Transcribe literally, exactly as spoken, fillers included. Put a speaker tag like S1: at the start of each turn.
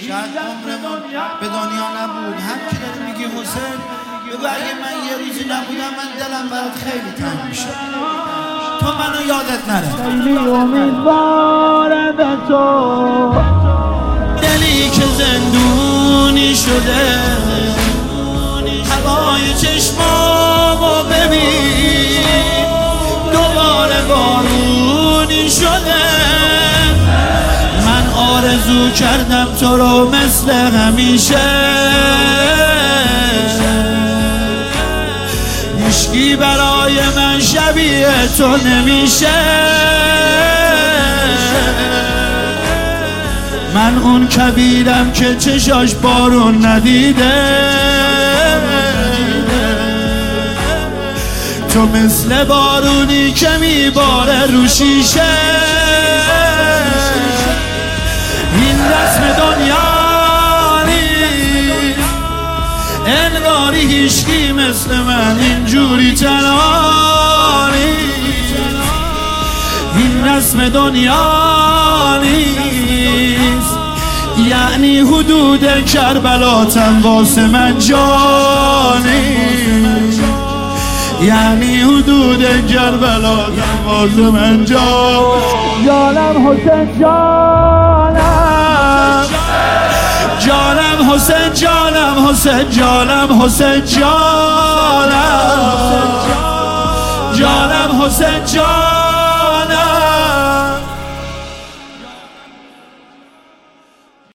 S1: شاید عمرمون به دنیا نبود. هم که داری میگی حسین بگو اگه من یه روزی نبودم من دلم برات خیلی تنگ میشه، تو منو یادت نره.
S2: خیلی امیدوارم به تو،
S1: دلی که زندونی شده، هوای چشمامو ببین دوباره بارونی شده. من آرزو کردم تو رو مثل همیشه، هیچکی برای من شبیه تو نمیشه. من اون کبیرم که چشاش بارون ندیده، تو مثل بارونی که میباره رو شیشه. این رسم دنیا نیست، انگاری هیچکی مثل من اینجوری تنها نیست. این رسم دنیا نیست، یعنی حدود کربلاتم واسه من جانی، یعنی حدود کربلاتم واسه من جان.
S2: جانم حسین جانم،
S1: جانم حسین جانم حسین جانم حسین جانم، جانم حسین جانم.